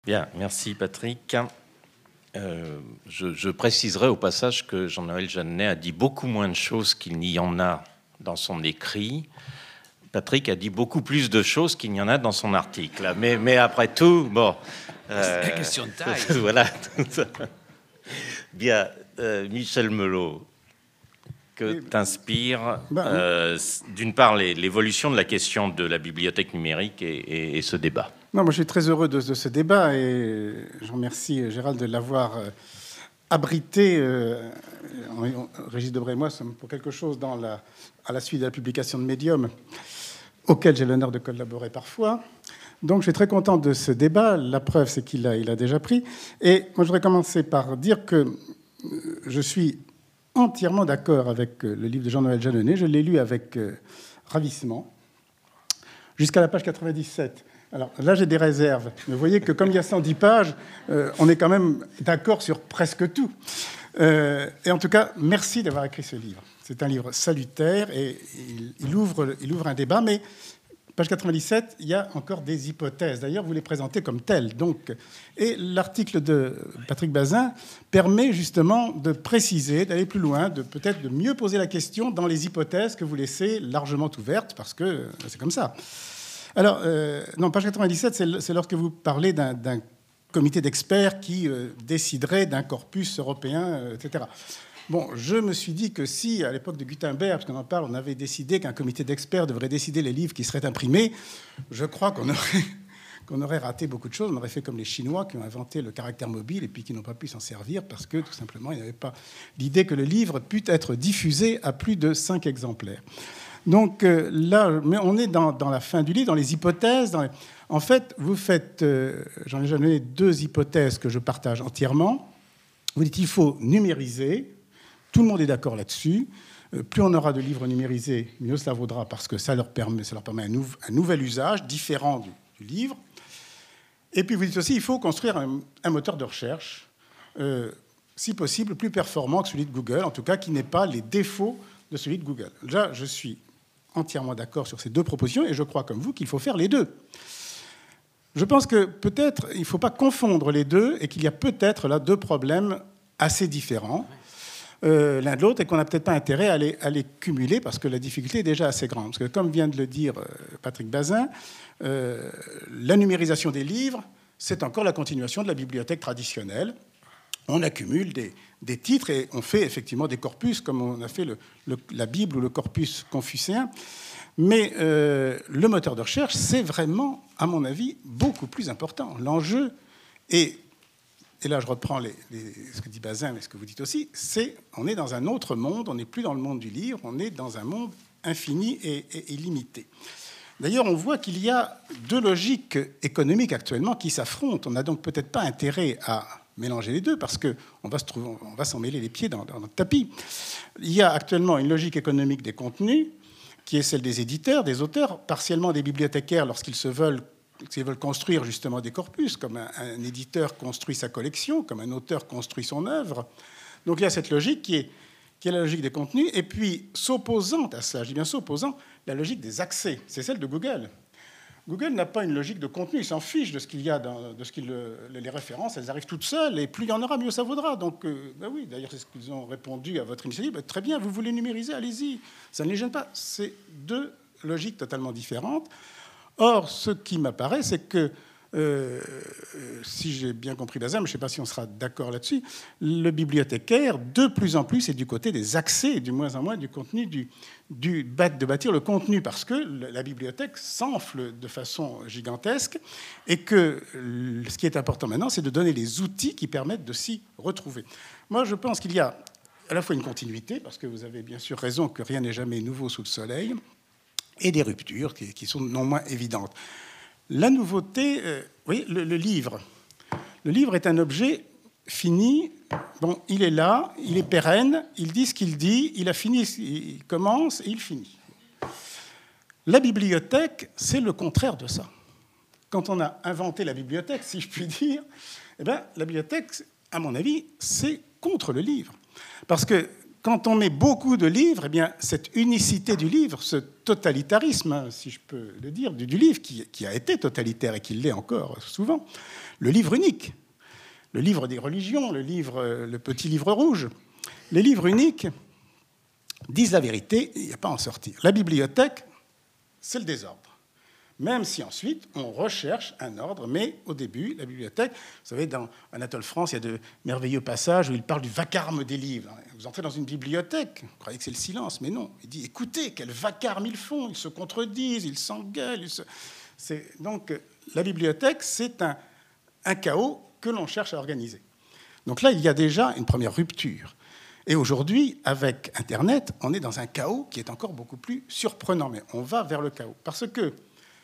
Bien, merci Patrick. Je préciserai au passage que Jean-Noël Jeannet a dit beaucoup moins de choses qu'il n'y en a dans son écrit. Patrick a dit beaucoup plus de choses qu'il n'y en a dans son article. Mais après tout, bon... C'est question de taille. Voilà. Bien, Michel Melot, que t'inspire d'une part l'évolution de la question de la bibliothèque numérique et ce débat? Non, moi je suis très heureux de ce débat et je remercie Gérald de l'avoir abrité. Régis Debray et moi sommes pour quelque chose à la suite de la publication de Medium, auquel j'ai l'honneur de collaborer parfois. Donc je suis très content de ce débat. La preuve, c'est qu'il a déjà pris. Et moi je voudrais commencer par dire que je suis entièrement d'accord avec le livre de Jean-Noël Jeannet. Je l'ai lu avec ravissement jusqu'à la page 97. Alors là, j'ai des réserves. Mais vous voyez que comme il y a 110 pages, on est quand même d'accord sur presque tout. Et en tout cas, merci d'avoir écrit ce livre. C'est un livre salutaire et il ouvre un débat. Mais page 97, il y a encore des hypothèses. D'ailleurs, vous les présentez comme telles. Donc, et l'article de Patrick Bazin permet justement de préciser, d'aller plus loin, peut-être de mieux poser la question dans les hypothèses que vous laissez largement ouvertes, parce que c'est comme ça. Alors, non, page 97, c'est lorsque vous parlez d'un comité d'experts qui déciderait d'un corpus européen, etc. Bon, je me suis dit que si, à l'époque de Gutenberg, parce qu'on en parle, on avait décidé qu'un comité d'experts devrait décider les livres qui seraient imprimés, je crois qu'on aurait raté beaucoup de choses. On aurait fait comme les Chinois qui ont inventé le caractère mobile et puis qui n'ont pas pu s'en servir parce que, tout simplement, il n'y avait pas l'idée que le livre pût être diffusé à plus de 5 exemplaires. Donc là, mais on est dans la fin du livre, dans les hypothèses. En fait, vous faites, j'en ai donné 2 hypothèses que je partage entièrement. Vous dites qu'il faut numériser. Tout le monde est d'accord là-dessus. Plus on aura de livres numérisés, mieux cela vaudra parce que ça leur permet un nouvel usage différent du livre. Et puis vous dites aussi qu'il faut construire un moteur de recherche, si possible, plus performant que celui de Google, en tout cas qui n'ait pas les défauts de celui de Google. Là, je suis entièrement d'accord sur ces 2 propositions et je crois, comme vous, qu'il faut faire les 2. Je pense que peut-être il ne faut pas confondre les 2 et qu'il y a peut-être là 2 problèmes assez différents l'un de l'autre et qu'on n'a peut-être pas intérêt à les cumuler parce que la difficulté est déjà assez grande. Parce que comme vient de le dire Patrick Bazin, la numérisation des livres, c'est encore la continuation de la bibliothèque traditionnelle. On accumule des titres et on fait effectivement des corpus, comme on a fait la Bible ou le corpus confucéen. Mais le moteur de recherche, c'est vraiment, à mon avis, beaucoup plus important. L'enjeu, et là je reprends ce que dit Bazin, mais ce que vous dites aussi, c'est on est dans un autre monde, on n'est plus dans le monde du livre, on est dans un monde infini et illimité. D'ailleurs, on voit qu'il y a 2 logiques économiques actuellement qui s'affrontent. On n'a donc peut-être pas intérêt à mélanger les 2 parce qu'on va s'en mêler les pieds dans notre tapis. Il y a actuellement une logique économique des contenus qui est celle des éditeurs, des auteurs, partiellement des bibliothécaires lorsqu'ils veulent construire justement des corpus, comme un éditeur construit sa collection, comme un auteur construit son œuvre. Donc il y a cette logique qui est la logique des contenus, et puis s'opposant à cela, je dis bien s'opposant, la logique des accès, c'est celle de Google. Google n'a pas une logique de contenu, il s'en fiche de ce qu'il y a, les références, elles arrivent toutes seules, et plus il y en aura, mieux ça vaudra. Donc, oui, d'ailleurs, c'est ce qu'ils ont répondu à votre initiative. Très bien, vous voulez numériser, allez-y. Ça ne les gêne pas. C'est 2 logiques totalement différentes. Or, ce qui m'apparaît, c'est que, si j'ai bien compris Bazin, mais je ne sais pas si on sera d'accord là-dessus, le bibliothécaire, de plus en plus, est du côté des accès, et du moins en moins du contenu, de bâtir le contenu, parce que la bibliothèque s'enfle de façon gigantesque, et que ce qui est important maintenant, c'est de donner les outils qui permettent de s'y retrouver. Moi, je pense qu'il y a à la fois une continuité, parce que vous avez bien sûr raison que rien n'est jamais nouveau sous le soleil, et des ruptures qui sont non moins évidentes. La nouveauté, vous voyez, le livre. Le livre est un objet fini. Bon, il est là, il est pérenne, il dit ce qu'il dit, il a fini, il commence et il finit. La bibliothèque, c'est le contraire de ça. Quand on a inventé la bibliothèque, si je puis dire, la bibliothèque, à mon avis, c'est contre le livre. Parce que quand on met beaucoup de livres, eh bien, cette unicité du livre, ce totalitarisme, si je peux le dire, du livre, qui a été totalitaire et qui l'est encore souvent, le livre unique, le livre des religions, le petit livre rouge, les livres uniques disent la vérité, il n'y a pas à en sortir. La bibliothèque, c'est le désordre. Même si ensuite, on recherche un ordre, mais au début, la bibliothèque, vous savez, dans Anatole France, il y a de merveilleux passages où il parle du vacarme des livres. Vous entrez dans une bibliothèque, vous croyez que c'est le silence, mais non. Il dit, écoutez, quel vacarme ils font, ils se contredisent, ils s'engueulent. Donc, la bibliothèque, c'est un chaos que l'on cherche à organiser. Donc là, il y a déjà une première rupture. Et aujourd'hui, avec Internet, on est dans un chaos qui est encore beaucoup plus surprenant. Mais on va vers le chaos. Parce que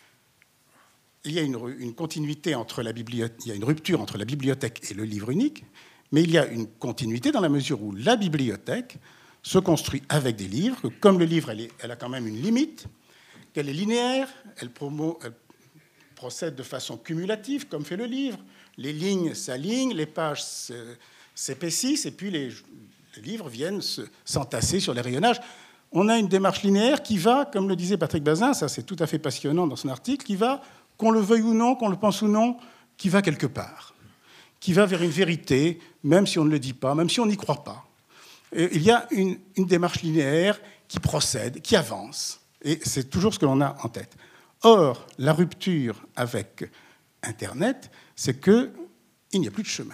il y a une continuité entre la bibliothèque, il y a une rupture entre la bibliothèque et le livre unique, mais il y a une continuité dans la mesure où la bibliothèque se construit avec des livres, que comme le livre, elle a quand même une limite, qu'elle est linéaire, elle procède de façon cumulative, comme fait le livre. Les lignes s'alignent, les pages s'épaississent, et puis les livres viennent s'entasser sur les rayonnages. On a une démarche linéaire qui va, comme le disait Patrick Bazin, ça c'est tout à fait passionnant dans son article, qui va, qu'on le veuille ou non, qu'on le pense ou non, qui va quelque part, qui va vers une vérité, même si on ne le dit pas, même si on n'y croit pas. Et il y a une démarche linéaire qui procède, qui avance, et c'est toujours ce que l'on a en tête. Or, la rupture avec Internet, c'est qu'il n'y a plus de chemin.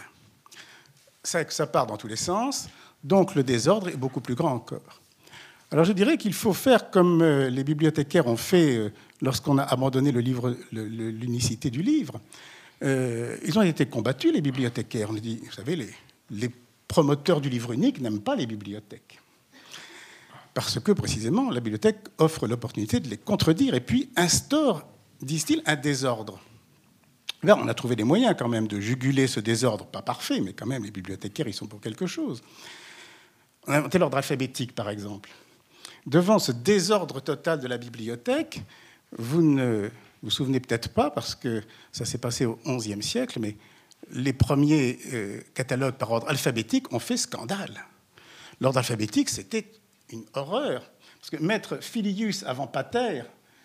Ça part dans tous les sens, donc le désordre est beaucoup plus grand encore. Alors je dirais qu'il faut faire comme les bibliothécaires ont fait lorsqu'on a abandonné l'unicité du livre. Ils ont été combattus, les bibliothécaires. On a dit, vous savez, les promoteurs du livre unique n'aiment pas les bibliothèques. Parce que, précisément, la bibliothèque offre l'opportunité de les contredire et puis instaure, disent-ils, un désordre. Là, on a trouvé des moyens quand même de juguler ce désordre, pas parfait, mais quand même, les bibliothécaires, ils sont pour quelque chose. On a inventé l'ordre alphabétique, par exemple. Devant ce désordre total de la bibliothèque, vous ne vous souvenez peut-être pas, parce que ça s'est passé au XIe siècle, mais les premiers catalogues par ordre alphabétique ont fait scandale. L'ordre alphabétique, c'était une horreur. Parce que mettre filius avant pater,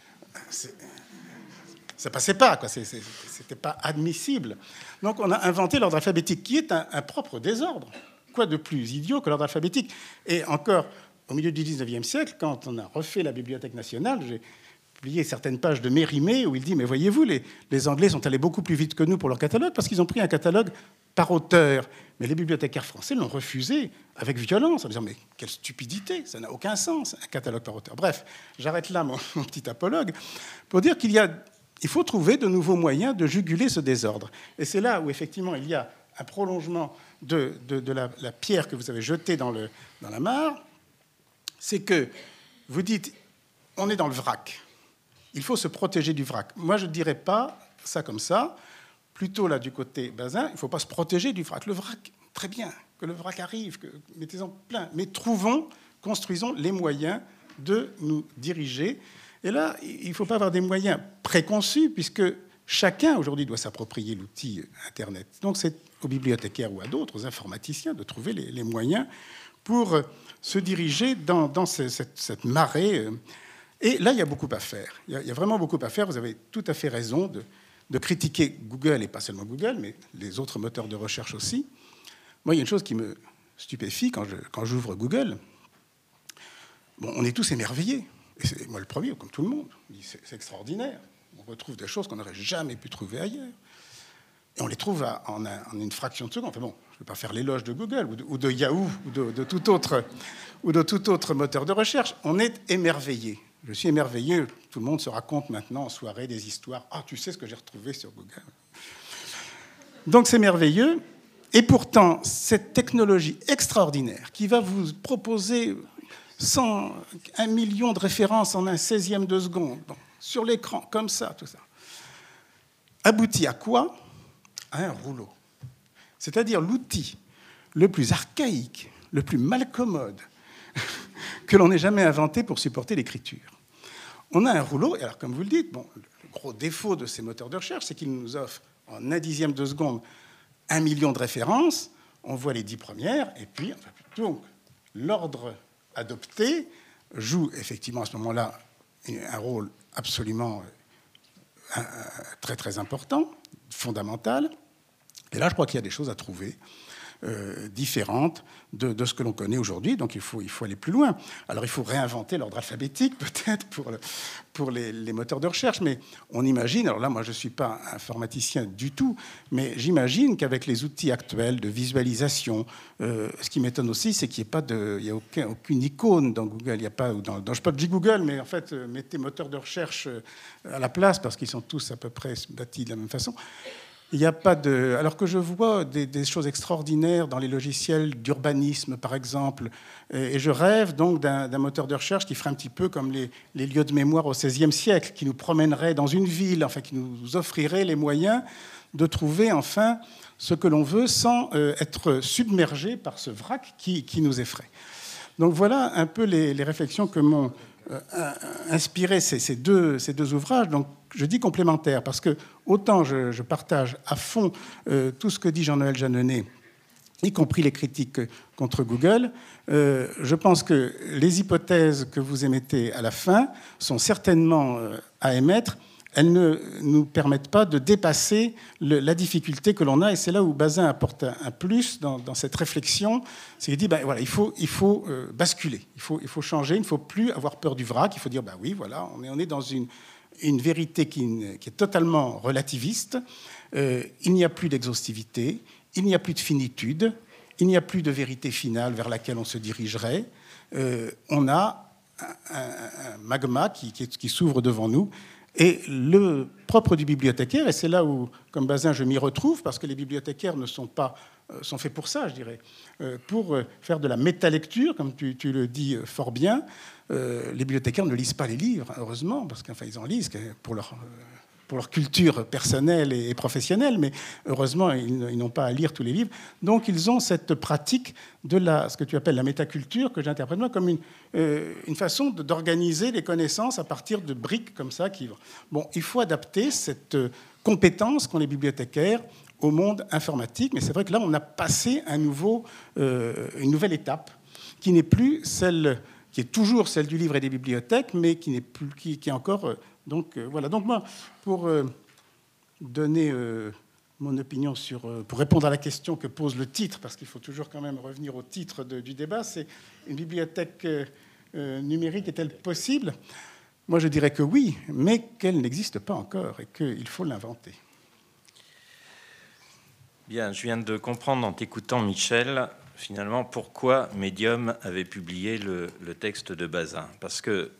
ça passait pas, quoi. C'était pas admissible. Donc on a inventé l'ordre alphabétique, qui est un propre désordre. Quoi de plus idiot que l'ordre alphabétique? Et encore, au milieu du XIXe siècle, quand on a refait la Bibliothèque nationale, j'ai publié certaines pages de Mérimée où il dit « Mais voyez-vous, les Anglais sont allés beaucoup plus vite que nous pour leur catalogue parce qu'ils ont pris un catalogue par auteur. Mais les bibliothécaires français l'ont refusé avec violence, en disant « Mais quelle stupidité, ça n'a aucun sens, un catalogue par auteur. » Bref, j'arrête là mon petit apologue pour dire qu'il faut trouver de nouveaux moyens de juguler ce désordre. Et c'est là où, effectivement, il y a un prolongement de la pierre que vous avez jetée dans la mare. C'est que vous dites, on est dans le vrac. Il faut se protéger du vrac. Moi, je ne dirais pas ça comme ça. Plutôt, là, du côté Bazin, il ne faut pas se protéger du vrac. Le vrac, très bien, que le vrac arrive, mettez-en plein. Mais construisons les moyens de nous diriger. Et là, il ne faut pas avoir des moyens préconçus, puisque chacun, aujourd'hui, doit s'approprier l'outil Internet. Donc, c'est aux bibliothécaires ou à d'autres, aux informaticiens, de trouver les moyens pour se diriger dans cette marée. Et là, il y a beaucoup à faire. Il y a vraiment beaucoup à faire. Vous avez tout à fait raison de critiquer Google, et pas seulement Google, mais les autres moteurs de recherche aussi. Moi, il y a une chose qui me stupéfie quand j'ouvre Google. Bon, on est tous émerveillés. Et c'est moi le premier, comme tout le monde. C'est extraordinaire. On retrouve des choses qu'on n'aurait jamais pu trouver ailleurs. Et on les trouve en une fraction de seconde. Enfin bon, je ne vais pas faire l'éloge de Google ou de Yahoo ou de tout autre moteur de recherche. On est émerveillé. Je suis émerveillé. Tout le monde se raconte maintenant en soirée des histoires. Ah, tu sais ce que j'ai retrouvé sur Google. Donc c'est merveilleux. Et pourtant, cette technologie extraordinaire qui va vous proposer 1 million de références en un 16e de seconde, bon, sur l'écran, comme ça, tout ça, aboutit à quoi? À un rouleau. C'est-à-dire l'outil le plus archaïque, le plus malcommode que l'on ait jamais inventé pour supporter l'écriture. On a un rouleau, et alors comme vous le dites, bon, le gros défaut de ces moteurs de recherche, c'est qu'ils nous offrent en 1/10 de seconde 1 million de références, on voit les 10 premières, et puis, donc, l'ordre adopté joue effectivement à ce moment-là un rôle absolument très très important, fondamental. Et là, je crois qu'il y a des choses à trouver différentes de ce que l'on connaît aujourd'hui. Donc il faut aller plus loin. Alors il faut réinventer l'ordre alphabétique peut-être pour les moteurs de recherche, mais on imagine, alors là moi je ne suis pas informaticien du tout, mais j'imagine qu'avec les outils actuels de visualisation, ce qui m'étonne aussi, c'est qu'il n'y a aucune icône dans Google. Il n'y a pas, je dis Google, mais en fait mettez moteur de recherche à la place parce qu'ils sont tous à peu près bâtis de la même façon. Il n'y a pas de... Alors que je vois des choses extraordinaires dans les logiciels d'urbanisme, par exemple, et je rêve donc d'un moteur de recherche qui ferait un petit peu comme les lieux de mémoire au XVIe siècle, qui nous promènerait dans une ville, enfin, qui nous offrirait les moyens de trouver enfin ce que l'on veut sans être submergé par ce vrac qui nous effraie. Donc voilà un peu les réflexions que m'ont inspiré ces deux ouvrages. Donc je dis complémentaires parce que autant je partage à fond tout ce que dit Jean-Noël Jeanneney, y compris les critiques contre Google. Je pense que les hypothèses que vous émettez à la fin sont certainement à émettre. Elles ne nous permettent pas de dépasser la difficulté que l'on a. Et c'est là où Bazin apporte un plus dans cette réflexion. C'est qu'il dit, voilà, il faut basculer, il faut changer, il ne faut plus avoir peur du vrac. Il faut dire, oui, voilà, on est dans une vérité qui est totalement relativiste. Il n'y a plus d'exhaustivité, il n'y a plus de finitude, il n'y a plus de vérité finale vers laquelle on se dirigerait. On a un magma qui s'ouvre devant nous. Et le propre du bibliothécaire, et c'est là où, comme Bazin, je m'y retrouve, parce que les bibliothécaires sont faits pour ça, je dirais, pour faire de la métalecture, comme tu le dis fort bien. Les bibliothécaires ne lisent pas les livres, heureusement, parce qu'enfin ils en lisent pour leur culture personnelle et professionnelle, mais heureusement, ils n'ont pas à lire tous les livres. Donc, ils ont cette pratique de ce que tu appelles la métaculture, que j'interprète moi comme une façon d'organiser les connaissances à partir de briques comme ça. Bon, il faut adapter cette compétence qu'ont les bibliothécaires au monde informatique, mais c'est vrai que là, on a passé une nouvelle étape qui n'est plus celle, qui est toujours celle du livre et des bibliothèques, mais qui est encore... voilà. Donc moi, pour donner mon opinion pour répondre à la question que pose le titre, parce qu'il faut toujours quand même revenir au titre du débat, c'est une bibliothèque numérique est-elle possible ? Moi, je dirais que oui, mais qu'elle n'existe pas encore et qu'il faut l'inventer. Bien, je viens de comprendre en t'écoutant, Michel, finalement, pourquoi Medium avait publié le texte de Bazin. Parce que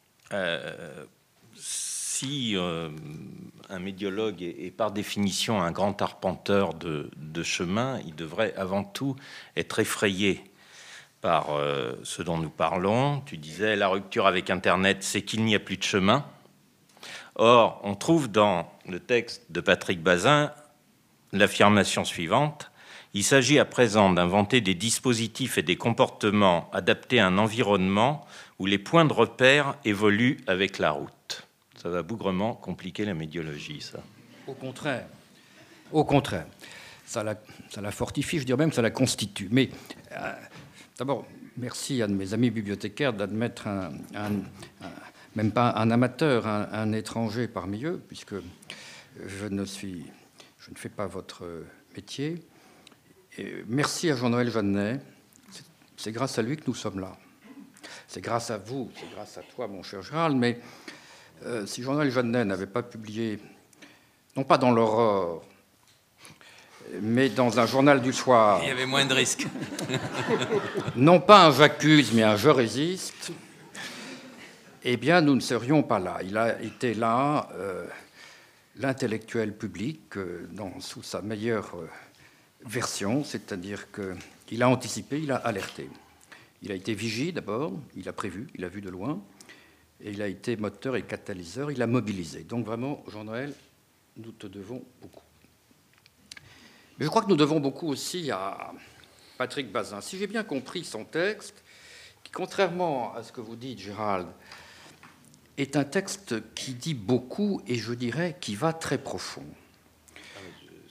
si un médiologue est par définition un grand arpenteur de chemin, il devrait avant tout être effrayé par ce dont nous parlons. Tu disais, la rupture avec Internet, c'est qu'il n'y a plus de chemin. Or, on trouve dans le texte de Patrick Bazin l'affirmation suivante: il s'agit à présent d'inventer des dispositifs et des comportements adaptés à un environnement où les points de repère évoluent avec la route. Ça va bougrement compliquer la médiologie, ça. Au contraire. Ça la fortifie, je dirais même que ça la constitue. Mais d'abord, merci à mes amis bibliothécaires d'admettre même pas un amateur, un étranger parmi eux, puisque je ne fais pas votre métier. Et merci à Jean-Noël Jeanneney. C'est grâce à lui que nous sommes là. C'est grâce à vous, c'est grâce à toi, mon cher Gérald. Mais si Jean-Noël Jeanneney n'avait pas publié, non pas dans l'Aurore, mais dans un journal du soir... Il y avait moins de risques. Non pas un j'accuse, mais un je résiste, eh bien, nous ne serions pas là. Il a été là... l'intellectuel public sous sa meilleure version, c'est-à-dire qu'il a anticipé, il a alerté. Il a été vigie d'abord, il a prévu, il a vu de loin, et il a été moteur et catalyseur, il a mobilisé. Donc vraiment, Jean-Noël, nous te devons beaucoup. Mais je crois que nous devons beaucoup aussi à Patrick Bazin. Si j'ai bien compris son texte, qui, contrairement à ce que vous dites, Gérald, est un texte qui dit beaucoup et je dirais qui va très profond.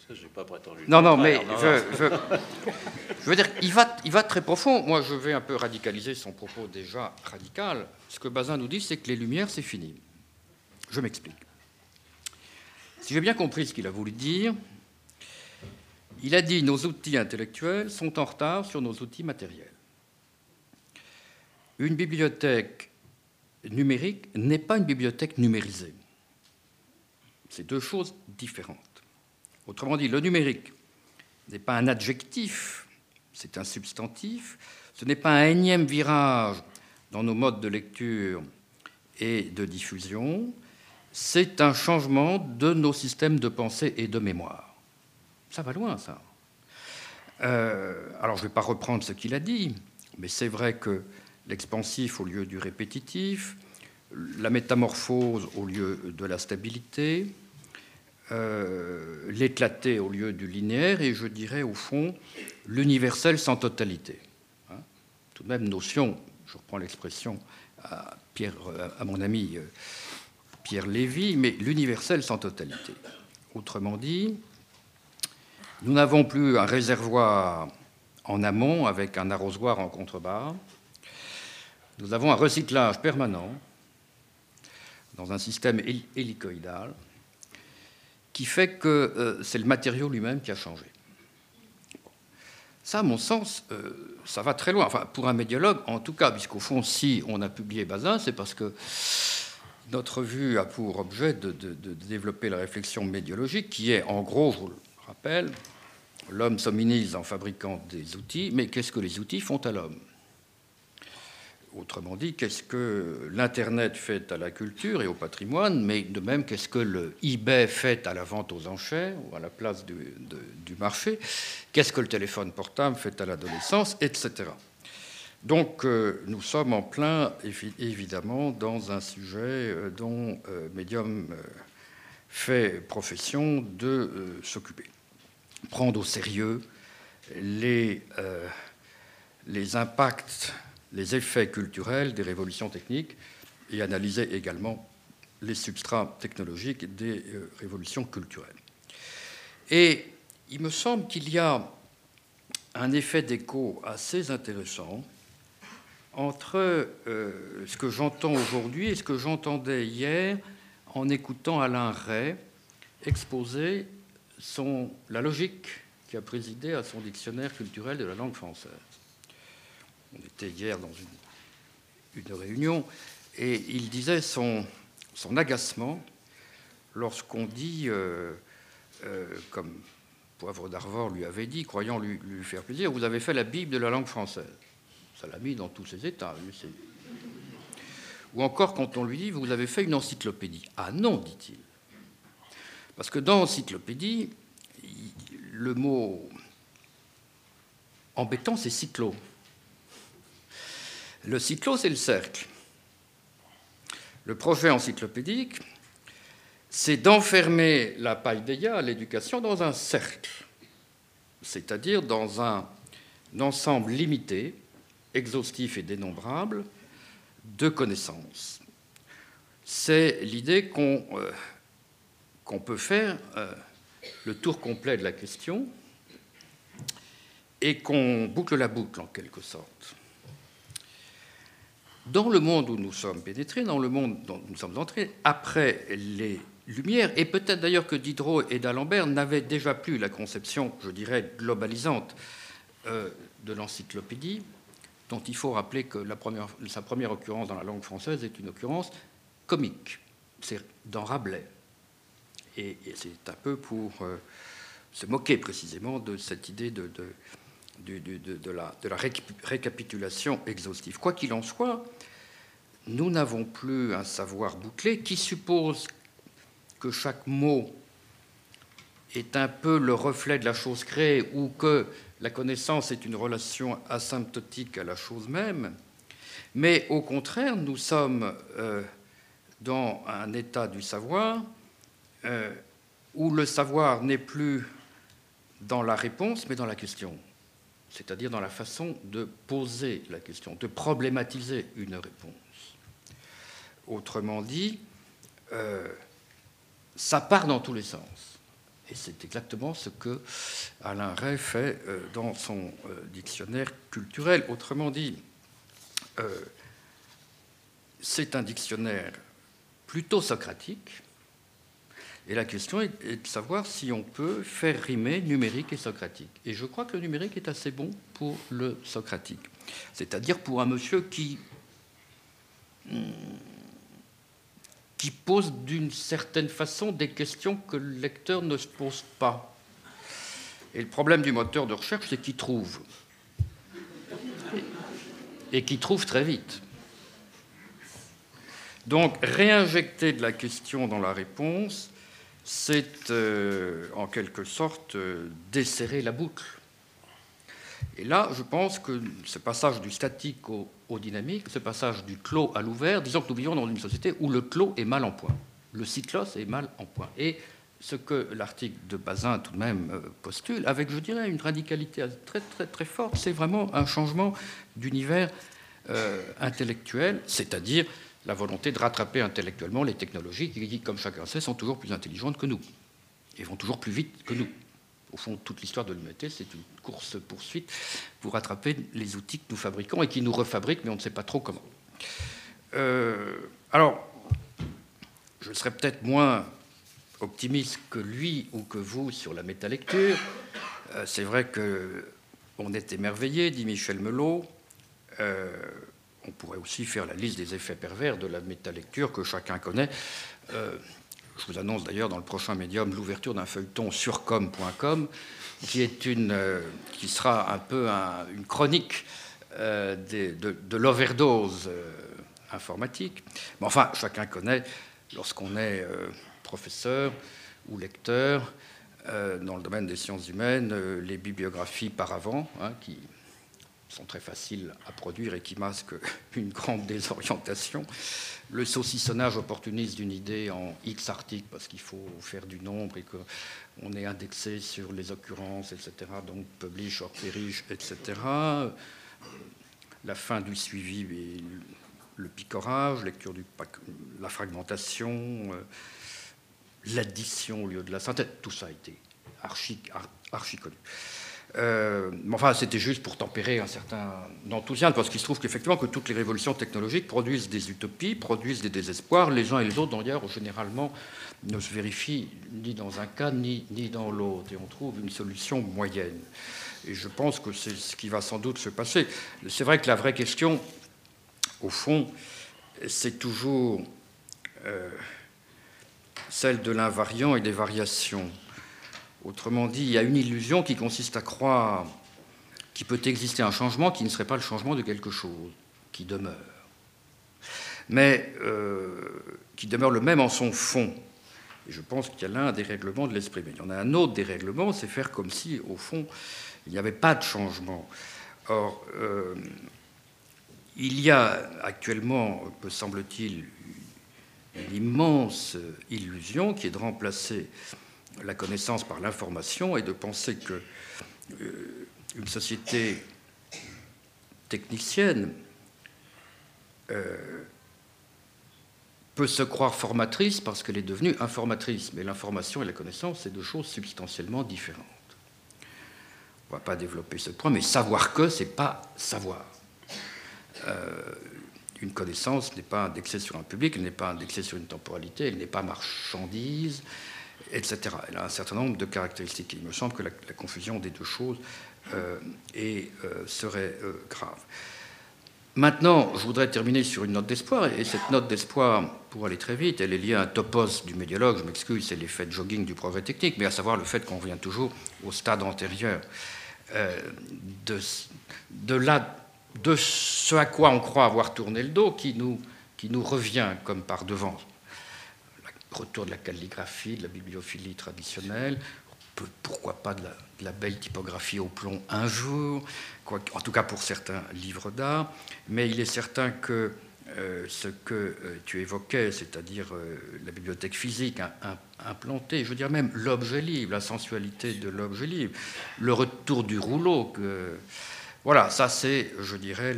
Je n'ai pas prétendu. Non, mais je veux dire, il va très profond. Moi, je vais un peu radicaliser son propos déjà radical. Ce que Bazin nous dit, c'est que les Lumières, c'est fini. Je m'explique. Si j'ai bien compris ce qu'il a voulu dire, il a dit nos outils intellectuels sont en retard sur nos outils matériels. Une bibliothèque numérique n'est pas une bibliothèque numérisée. C'est deux choses différentes. Autrement dit, le numérique n'est pas un adjectif, c'est un substantif. Ce n'est pas un énième virage dans nos modes de lecture et de diffusion. C'est un changement de nos systèmes de pensée et de mémoire. Ça va loin, ça. Alors, je ne vais pas reprendre ce qu'il a dit, mais c'est vrai que l'expansif au lieu du répétitif, la métamorphose au lieu de la stabilité, l'éclaté au lieu du linéaire, et je dirais au fond l'universel sans totalité. Tout de même notion, je reprends l'expression à mon ami Pierre Lévy, mais l'universel sans totalité. Autrement dit, nous n'avons plus un réservoir en amont avec un arrosoir en contrebas. Nous avons un recyclage permanent dans un système hélicoïdal qui fait que c'est le matériau lui-même qui a changé. Ça, à mon sens, ça va très loin. Enfin, pour un médiologue, en tout cas, puisqu'au fond, si on a publié Bazin, c'est parce que notre vue a pour objet de développer la réflexion médiologique, qui est, en gros, je vous le rappelle, l'homme s'hominise en fabriquant des outils, mais qu'est-ce que les outils font à l'homme ? Autrement dit, qu'est-ce que l'Internet fait à la culture et au patrimoine, mais de même, qu'est-ce que le eBay fait à la vente aux enchères ou à la place du marché, qu'est-ce que le téléphone portable fait à l'adolescence, etc. Donc, nous sommes en plein, évidemment, dans un sujet dont Medium fait profession de s'occuper. Prendre au sérieux les impacts, les effets culturels des révolutions techniques et analyser également les substrats technologiques des révolutions culturelles. Et il me semble qu'il y a un effet d'écho assez intéressant entre ce que j'entends aujourd'hui et ce que j'entendais hier en écoutant Alain Ray exposer la logique qui a présidé à son dictionnaire culturel de la langue française. On était hier dans une réunion et il disait son agacement lorsqu'on dit, comme Poivre d'Arvor lui avait dit, croyant lui faire plaisir, vous avez fait la Bible de la langue française. Ça l'a mis dans tous ses états. Ou encore quand on lui dit, vous avez fait une encyclopédie. Ah non, dit-il. Parce que dans encyclopédie, le mot embêtant, c'est cyclo. Le cyclo, c'est le cercle. Le projet encyclopédique, c'est d'enfermer la paideia, l'éducation, dans un cercle, c'est-à-dire dans un ensemble limité, exhaustif et dénombrable, de connaissances. C'est l'idée qu'on peut faire le tour complet de la question et qu'on boucle la boucle, en quelque sorte. Dans le monde où nous sommes pénétrés, dans le monde dont nous sommes entrés, après les Lumières, et peut-être d'ailleurs que Diderot et d'Alembert n'avaient déjà plus la conception, je dirais, globalisante de l'encyclopédie, dont il faut rappeler que sa première occurrence dans la langue française est une occurrence comique. C'est dans Rabelais. Et c'est un peu pour se moquer précisément de cette idée de la récapitulation exhaustive. Quoi qu'il en soit, nous n'avons plus un savoir bouclé qui suppose que chaque mot est un peu le reflet de la chose créée ou que la connaissance est une relation asymptotique à la chose même. Mais au contraire, nous sommes dans un état du savoir où le savoir n'est plus dans la réponse, mais dans la question, c'est-à-dire dans la façon de poser la question, de problématiser une réponse. Autrement dit, ça part dans tous les sens. Et c'est exactement ce que Alain Rey fait dans son dictionnaire culturel. Autrement dit, c'est un dictionnaire plutôt socratique. Et la question est de savoir si on peut faire rimer numérique et socratique. Et je crois que le numérique est assez bon pour le socratique. C'est-à-dire pour un monsieur qui pose d'une certaine façon des questions que le lecteur ne se pose pas. Et le problème du moteur de recherche, c'est qu'il trouve. Et qu'il trouve très vite. Donc, réinjecter de la question dans la réponse, c'est en quelque sorte desserrer la boucle. Et là, je pense que ce passage du statique au dynamique, ce passage du clos à l'ouvert, disons que nous vivons dans une société où le clos est mal en point. Le cyclos est mal en point. Et ce que l'article de Bazin, tout de même, postule, avec, je dirais, une radicalité très, très, très forte, c'est vraiment un changement d'univers intellectuel, c'est-à-dire la volonté de rattraper intellectuellement les technologies qui, comme chacun sait, sont toujours plus intelligentes que nous et vont toujours plus vite que nous. Au fond, toute l'histoire de l'humanité, c'est une course-poursuite pour rattraper les outils que nous fabriquons et qui nous refabriquent, mais on ne sait pas trop comment. Alors, je serais peut-être moins optimiste que lui ou que vous sur la métalecture. C'est vrai qu'on est émerveillé, dit Michel Melot. On pourrait aussi faire la liste des effets pervers de la métalecture que chacun connaît. Je vous annonce d'ailleurs dans le prochain médium l'ouverture d'un feuilleton sur com.com qui sera un peu une chronique de l'overdose informatique. Mais enfin, chacun connaît, lorsqu'on est professeur ou lecteur dans le domaine des sciences humaines, les bibliographies par avant, qui sont très faciles à produire et qui masquent une grande désorientation. Le saucissonnage opportuniste d'une idée en X articles parce qu'il faut faire du nombre et qu'on est indexé sur les occurrences, etc. Donc publish or perish, etc. La fin du suivi et le picorage, lecture la fragmentation, l'addition au lieu de la synthèse. Tout ça a été archi connu. Mais enfin, c'était juste pour tempérer un certain enthousiasme, parce qu'il se trouve qu'effectivement que toutes les révolutions technologiques produisent des utopies, produisent des désespoirs. Les uns et les autres, d'ailleurs, généralement, ne se vérifient ni dans un cas ni dans l'autre. Et on trouve une solution moyenne. Et je pense que c'est ce qui va sans doute se passer. C'est vrai que la vraie question, au fond, c'est toujours celle de l'invariant et des variations. Autrement dit, il y a une illusion qui consiste à croire qu'il peut exister un changement qui ne serait pas le changement de quelque chose, qui demeure. Mais qui demeure le même en son fond. Et je pense qu'il y a là un dérèglement de l'esprit. Mais il y en a un autre dérèglement, c'est faire comme si, au fond, il n'y avait pas de changement. Or, il y a actuellement, me semble-t-il, une immense illusion qui est de remplacer la connaissance par l'information et de penser que une société technicienne peut se croire formatrice parce qu'elle est devenue informatrice. Mais l'information et la connaissance, c'est deux choses substantiellement différentes. On ne va pas développer ce point, mais savoir que, c'est pas savoir. Une connaissance n'est pas indexée sur un public, elle n'est pas indexée sur une temporalité, elle n'est pas marchandise, etc. Elle a un certain nombre de caractéristiques. Il me semble que la confusion des deux choses serait grave. Maintenant, je voudrais terminer sur une note d'espoir, et cette note d'espoir, pour aller très vite, elle est liée à un topos du médiologue, je m'excuse, c'est l'effet de jogging du progrès technique, mais à savoir le fait qu'on revient toujours au stade antérieur de ce à quoi on croit avoir tourné le dos, qui nous revient comme par devant. Retour de la calligraphie, de la bibliophilie traditionnelle, pourquoi pas de la belle typographie au plomb un jour, en tout cas pour certains livres d'art, mais il est certain que ce que tu évoquais, c'est-à-dire la bibliothèque physique implantée, je veux dire même l'objet libre, la sensualité de l'objet libre, le retour du rouleau, voilà, ça c'est, je dirais,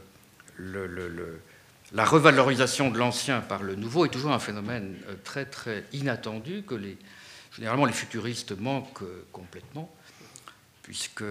la revalorisation de l'ancien par le nouveau est toujours un phénomène très très inattendu que généralement, les futuristes manquent complètement, puisque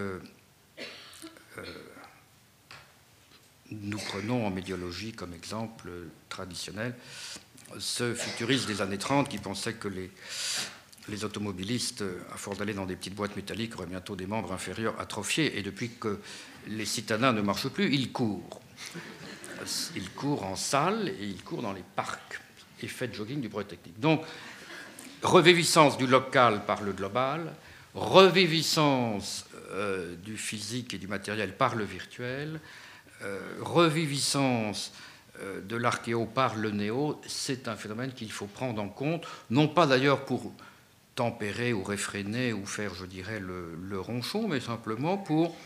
nous prenons en médiologie comme exemple traditionnel ce futuriste des années 30 qui pensait que les automobilistes, à force d'aller dans des petites boîtes métalliques, auraient bientôt des membres inférieurs atrophiés. Et depuis que les citadins ne marchent plus, ils courent. Ils courent en salle et ils courent dans les parcs. Effet de jogging du Polytechnique. Donc, reviviscence du local par le global, reviviscence du physique et du matériel par le virtuel, reviviscence de l'archéo par le néo, c'est un phénomène qu'il faut prendre en compte, non pas d'ailleurs pour tempérer ou réfréner ou faire, je dirais, le ronchon, mais simplement pour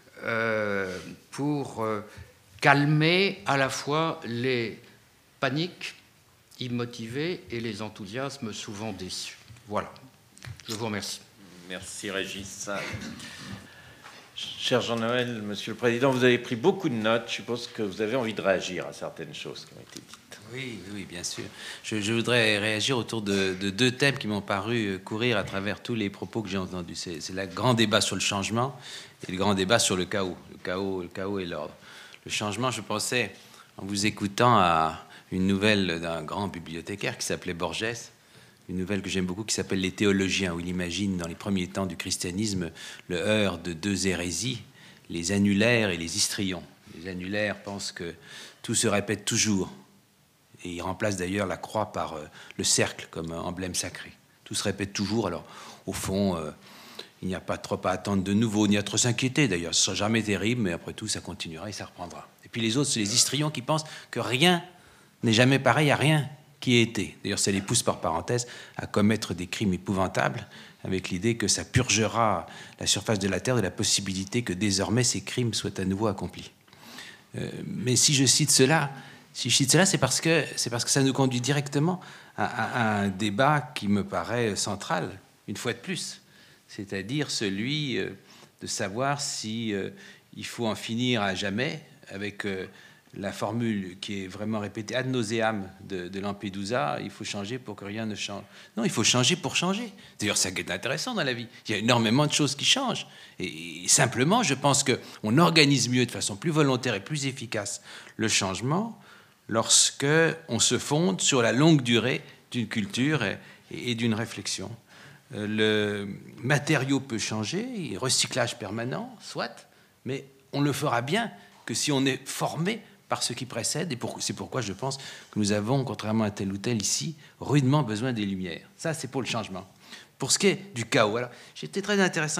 calmer à la fois les paniques immotivées et les enthousiasmes souvent déçus. Voilà. Je vous remercie. Merci Régis. Cher Jean-Noël, Monsieur le Président, vous avez pris beaucoup de notes. Je suppose que vous avez envie de réagir à certaines choses qui ont été dites. Oui, bien sûr. Je voudrais réagir autour de deux thèmes qui m'ont paru courir à travers tous les propos que j'ai entendus. C'est le grand débat sur le changement et le grand débat sur le chaos. Le chaos et l'ordre. Le changement, je pensais, en vous écoutant, à une nouvelle d'un grand bibliothécaire qui s'appelait Borges, une nouvelle que j'aime beaucoup qui s'appelle Les Théologiens, où il imagine dans les premiers temps du christianisme le heurt de deux hérésies, les annulaires et les histrions. Les annulaires pensent que tout se répète toujours, et ils remplacent d'ailleurs la croix par le cercle comme emblème sacré. Tout se répète toujours, alors au fond, il n'y a pas trop à attendre de nouveau, ni à trop s'inquiéter d'ailleurs, ce ne sera jamais terrible, mais après tout ça continuera et ça reprendra. Et puis les autres, c'est les histrions qui pensent que rien n'est jamais pareil à rien qui ait été. D'ailleurs, ça les pousse par parenthèse à commettre des crimes épouvantables, avec l'idée que ça purgera la surface de la Terre de la possibilité que désormais ces crimes soient à nouveau accomplis. Mais si je cite cela, c'est parce que ça nous conduit directement à un débat qui me paraît central, une fois de plus, c'est-à-dire celui de savoir si il faut en finir à jamais avec la formule qui est vraiment répétée ad nauseam de Lampedusa, il faut changer pour que rien ne change. Non, il faut changer pour changer. D'ailleurs, ça est intéressant dans la vie. Il y a énormément de choses qui changent. Et simplement, je pense qu'on organise mieux, de façon plus volontaire et plus efficace, le changement lorsque on se fonde sur la longue durée d'une culture et d'une réflexion. Le matériau peut changer, recyclage permanent, soit, mais on le fera bien que si on est formé par ce qui précède, et c'est pourquoi je pense que nous avons, contrairement à tel ou tel ici, rudement besoin des lumières. Ça, c'est pour le changement. Pour ce qui est du chaos, alors, j'étais très intéressé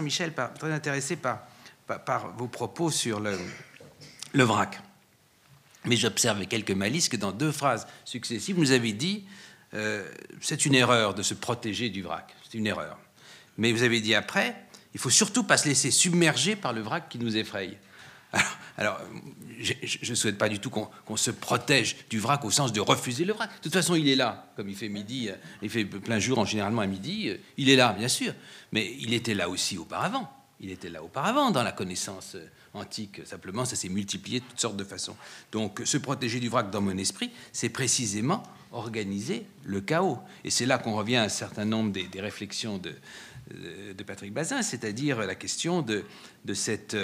par vos propos sur le vrac. Mais j'observe avec quelques malices que dans deux phrases successives, vous avez dit c'est une erreur de se protéger du vrac. C'est une erreur. Mais vous avez dit après, il ne faut surtout pas se laisser submerger par le vrac qui nous effraie. Alors, je ne souhaite pas du tout qu'on se protège du vrac au sens de refuser le vrac. De toute façon, il est là. Comme il fait midi, il fait plein jour généralement à midi, il est là, bien sûr. Mais il était là aussi auparavant. Il était là auparavant dans la connaissance antique. Simplement, ça s'est multiplié de toutes sortes de façons. Donc, se protéger du vrac dans mon esprit, c'est précisément organiser le chaos. Et c'est là qu'on revient à un certain nombre des réflexions de Patrick Bazin, c'est-à-dire la question de cette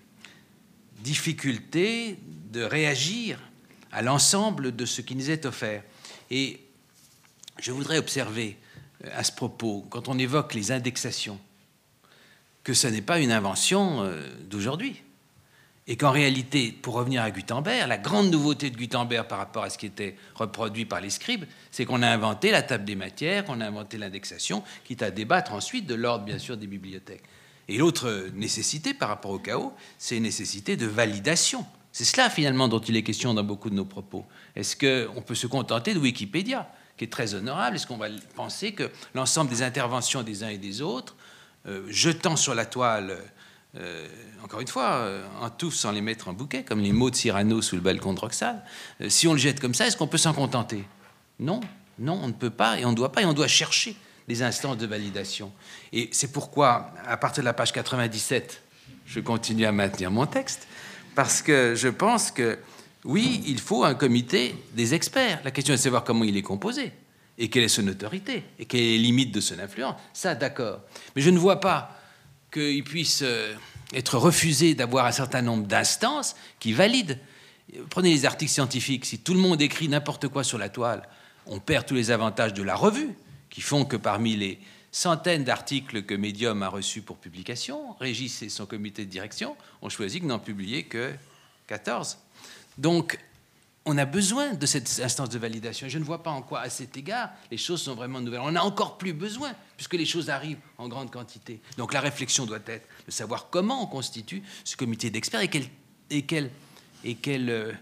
difficulté de réagir à l'ensemble de ce qui nous est offert. Et je voudrais observer à ce propos, quand on évoque les indexations, que ce n'est pas une invention d'aujourd'hui. Et qu'en réalité, pour revenir à Gutenberg, la grande nouveauté de Gutenberg par rapport à ce qui était reproduit par les scribes, c'est qu'on a inventé la table des matières, qu'on a inventé l'indexation, quitte à débattre ensuite de l'ordre, bien sûr, des bibliothèques. Et l'autre nécessité par rapport au chaos, c'est une nécessité de validation. C'est cela, finalement, dont il est question dans beaucoup de nos propos. Est-ce qu'on peut se contenter de Wikipédia, qui est très honorable? Est-ce qu'on va penser que l'ensemble des interventions des uns et des autres, jetant sur la toile, encore une fois, en touffes sans les mettre en bouquet, comme les mots de Cyrano sous le balcon de Roxane, si on le jette comme ça, est-ce qu'on peut s'en contenter? Non, on ne peut pas, et on ne doit pas, et on doit chercher les instances de validation. Et c'est pourquoi, à partir de la page 97, je continue à maintenir mon texte, parce que je pense que, oui, il faut un comité des experts. La question est de savoir comment il est composé. et quelle est son autorité, et quelles sont les limites de son influence. Ça, d'accord. Mais je ne vois pas qu'il puisse être refusé d'avoir un certain nombre d'instances qui valident. Prenez les articles scientifiques. Si tout le monde écrit n'importe quoi sur la toile, on perd tous les avantages de la revue, qui font que parmi les centaines d'articles que Medium a reçus pour publication, Régis et son comité de direction ont choisi de n'en publier que 14. Donc, on a besoin de cette instance de validation. Je ne vois pas en quoi, à cet égard, les choses sont vraiment nouvelles. On en a encore plus besoin, puisque les choses arrivent en grande quantité. Donc, la réflexion doit être de savoir comment on constitue ce comité d'experts et quelle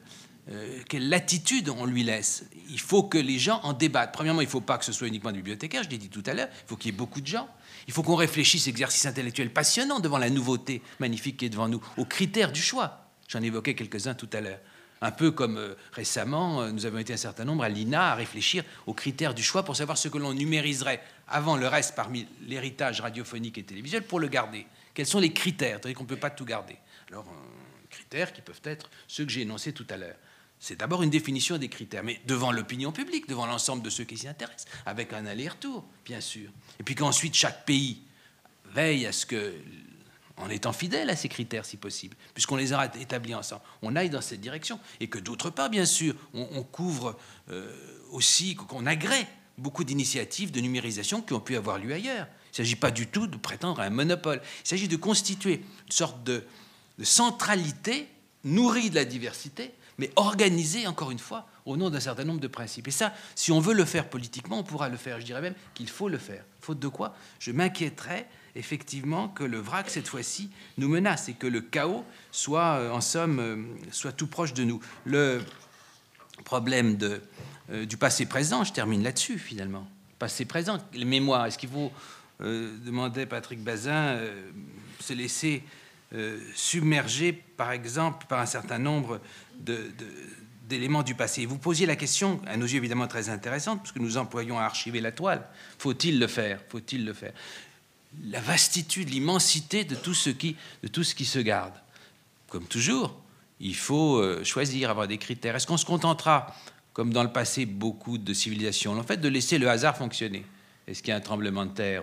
latitude on lui laisse. Il faut que les gens en débattent. Premièrement, il ne faut pas que ce soit uniquement des bibliothécaires, je l'ai dit tout à l'heure, il faut qu'il y ait beaucoup de gens. Il faut qu'on réfléchisse, exercice intellectuel passionnant devant la nouveauté magnifique qui est devant nous, aux critères du choix. J'en évoquais quelques-uns tout à l'heure. Un peu comme récemment, nous avons été un certain nombre à l'INA à réfléchir aux critères du choix pour savoir ce que l'on numériserait avant le reste parmi l'héritage radiophonique et télévisuel pour le garder. Quels sont les critères? C'est-à-dire qu'on ne peut pas tout garder. Alors, critères qui peuvent être ceux que j'ai énoncés tout à l'heure. C'est d'abord une définition des critères, mais devant l'opinion publique, devant l'ensemble de ceux qui s'y intéressent, avec un aller-retour, bien sûr. Et puis qu'ensuite, chaque pays veille à ce que, en étant fidèle à ces critères, si possible, puisqu'on les a établis ensemble, on aille dans cette direction. Et que d'autre part, bien sûr, on couvre aussi, qu'on agrée beaucoup d'initiatives de numérisation qui ont pu avoir lieu ailleurs. Il ne s'agit pas du tout de prétendre à un monopole. Il s'agit de constituer une sorte de centralité nourrie de la diversité, mais organisée, encore une fois, au nom d'un certain nombre de principes. Et ça, si on veut le faire politiquement, on pourra le faire. Je dirais même qu'il faut le faire. Faute de quoi, je m'inquiéterais effectivement que le vrac, cette fois-ci, nous menace et que le chaos soit, en somme, soit tout proche de nous. Le problème du passé-présent, je termine là-dessus, finalement. Passé-présent, les mémoires. Est-ce qu'il faut, demandait Patrick Bazin, se laisser submergé, par exemple, par un certain nombre d'éléments du passé. Vous posiez la question, à nos yeux évidemment très intéressante, puisque nous employons à archiver la toile. Faut-il le faire? Faut-il le faire? La vastitude, l'immensité de tout ce qui se garde. Comme toujours, il faut choisir, avoir des critères. Est-ce qu'on se contentera, comme dans le passé, beaucoup de civilisations, en fait, de laisser le hasard fonctionner? Est-ce qu'il y a un tremblement de terre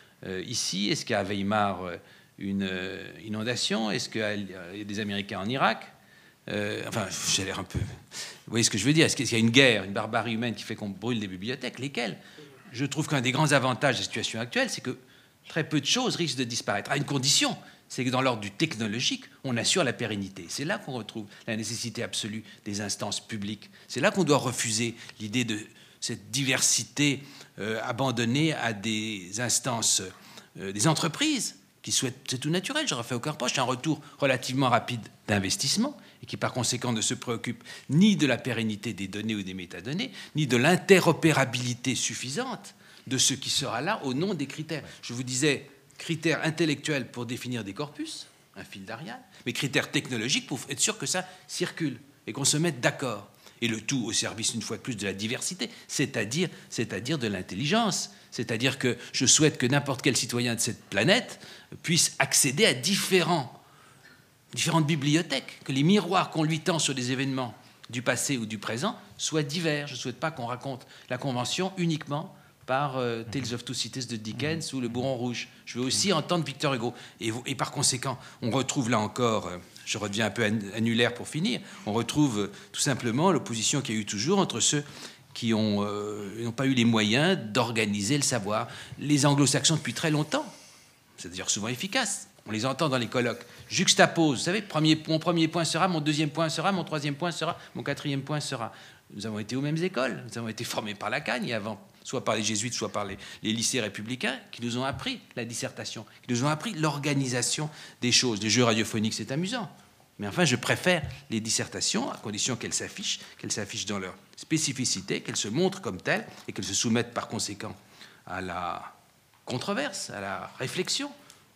ici? Est-ce qu'il y a à Weimar une inondation? Est-ce qu'il y a des Américains en Irak? Enfin, j'ai l'air un peu... Vous voyez ce que je veux dire? Est-ce qu'il y a une guerre, une barbarie humaine qui fait qu'on brûle des bibliothèques? Lesquelles? Je trouve qu'un des grands avantages de la situation actuelle, c'est que très peu de choses risquent de disparaître, à une condition, c'est que dans l'ordre du technologique, on assure la pérennité. C'est là qu'on retrouve la nécessité absolue des instances publiques. C'est là qu'on doit refuser l'idée de cette diversité abandonnée à des instances, des entreprises, qui souhaitent, c'est tout naturel, j'aurais fait aucun reproche, un retour relativement rapide d'investissement et qui par conséquent ne se préoccupe ni de la pérennité des données ou des métadonnées, ni de l'interopérabilité suffisante de ce qui sera là au nom des critères. Je vous disais, critères intellectuels pour définir des corpus, un fil d'Ariane, mais critères technologiques pour être sûr que ça circule et qu'on se mette d'accord. Et le tout au service, une fois de plus, de la diversité, c'est-à-dire de l'intelligence. C'est-à-dire que je souhaite que n'importe quel citoyen de cette planète puisse accéder à différentes bibliothèques, que les miroirs qu'on lui tend sur des événements du passé ou du présent soient divers. Je ne souhaite pas qu'on raconte la Convention uniquement par Tales of Two Cities de Dickens ou Le Bourron Rouge. Je veux aussi entendre Victor Hugo. Et par conséquent, on retrouve là encore, je redeviens un peu annulaire pour finir, on retrouve tout simplement l'opposition qu'il y a eu toujours entre ceux qui n'ont pas eu les moyens d'organiser le savoir. Les anglo-saxons, depuis très longtemps, c'est d'ailleurs souvent efficace, on les entend dans les colloques, juxtaposent, vous savez, mon premier point sera, mon deuxième point sera, mon troisième point sera, mon quatrième point sera. Nous avons été aux mêmes écoles, nous avons été formés par la Cagne avant, soit par les jésuites, soit par les lycées républicains, qui nous ont appris la dissertation, qui nous ont appris l'organisation des choses. Les jeux radiophoniques, c'est amusant. Mais enfin, je préfère les dissertations, à condition qu'elles s'affichent dans leur spécificité, qu'elles se montrent comme telles et qu'elles se soumettent par conséquent à la controverse, à la réflexion.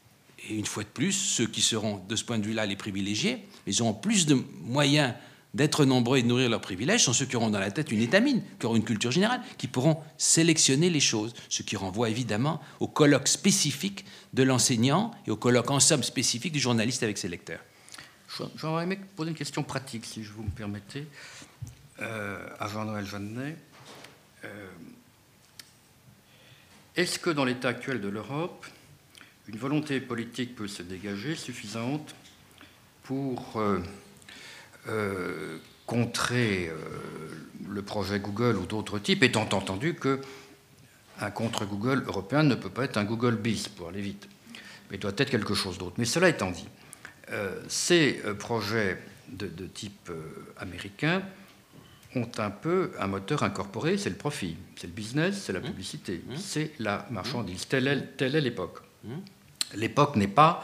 Et une fois de plus, ceux qui seront de ce point de vue-là les privilégiés, ils auront plus de moyens d'être nombreux et de nourrir leurs privilèges, sont ceux qui auront dans la tête une étamine, qui auront une culture générale, qui pourront sélectionner les choses, ce qui renvoie évidemment au colloque spécifique de l'enseignant et au colloque en somme spécifique du journaliste avec ses lecteurs. J'aurais aimé poser une question pratique, si vous me permettez, à Jean-Noël Jeannet. est-ce que dans l'état actuel de l'Europe, une volonté politique peut se dégager suffisante pour contrer le projet Google ou d'autres types, étant entendu qu'un contre-Google européen ne peut pas être un Google bis, pour aller vite, mais doit être quelque chose d'autre. Mais cela étant dit, ces projets de type américain ont un peu un moteur incorporé, c'est le profit, c'est le business, c'est la publicité, c'est la marchandise. Telle est l'époque. L'époque n'est pas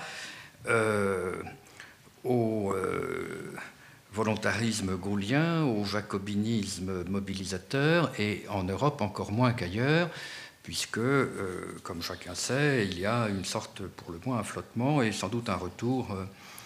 au volontarisme gaullien, au jacobinisme mobilisateur, et en Europe encore moins qu'ailleurs, puisque, comme chacun sait, il y a une sorte, pour le moins, un flottement et sans doute un retour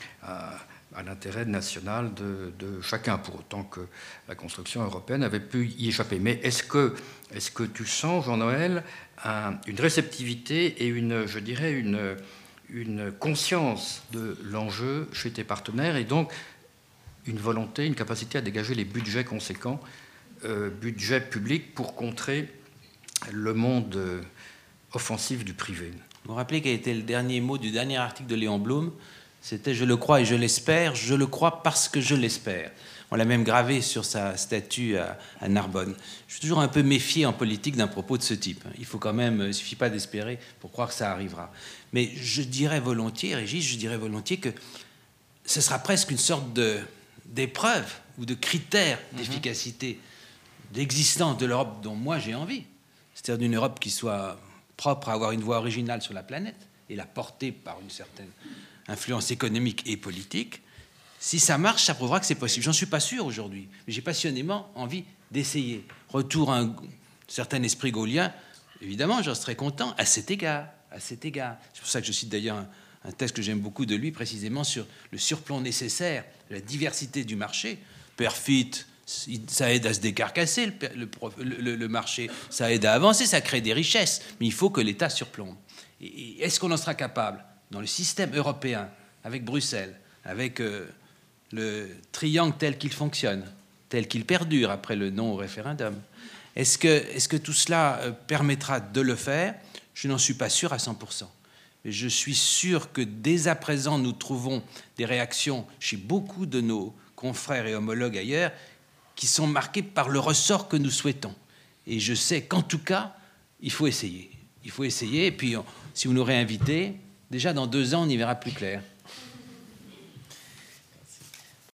à l'intérêt national de chacun, pour autant que la construction européenne avait pu y échapper. Mais est-ce que tu sens, Jean-Noël, une réceptivité et je dirais une conscience de l'enjeu chez tes partenaires, et donc une volonté, une capacité à dégager les budgets conséquents, budgets publics, pour contrer le monde offensif du privé? Vous vous rappelez quel était le dernier mot du dernier article de Léon Blum? C'était « Je le crois et je l'espère, je le crois parce que je l'espère ». On l'a même gravé sur sa statue à Narbonne. Je suis toujours un peu méfié en politique d'un propos de ce type. Il faut quand même, il ne suffit pas d'espérer pour croire que ça arrivera. Mais je dirais volontiers, Régis, que ce sera presque une sorte d'épreuve ou de critère d'efficacité, d'existence de l'Europe dont moi j'ai envie. C'est-à-dire d'une Europe qui soit propre à avoir une voix originale sur la planète et la porter par une certaine influence économique et politique. Si ça marche, ça prouvera que c'est possible. J'en suis pas sûr aujourd'hui, mais j'ai passionnément envie d'essayer. Retour à un certain esprit gaullien, évidemment, j'en serais content à cet égard. C'est pour ça que je cite d'ailleurs un texte que j'aime beaucoup de lui, précisément sur le surplomb nécessaire, la diversité du marché. Perfit, ça aide à se décarcasser, le marché, ça aide à avancer, ça crée des richesses, mais il faut que l'État surplombe. Et est-ce qu'on en sera capable dans le système européen, avec Bruxelles, avec le triangle tel qu'il fonctionne, tel qu'il perdure après le non au référendum? Est-ce que tout cela permettra de le faire? Je n'en suis pas sûr à 100%. Mais je suis sûr que dès à présent, nous trouvons des réactions chez beaucoup de nos confrères et homologues ailleurs qui sont marquées par le ressort que nous souhaitons. Et je sais qu'en tout cas, il faut essayer. Il faut essayer, et puis si vous nous réinvitez, déjà dans 2 ans, on y verra plus clair.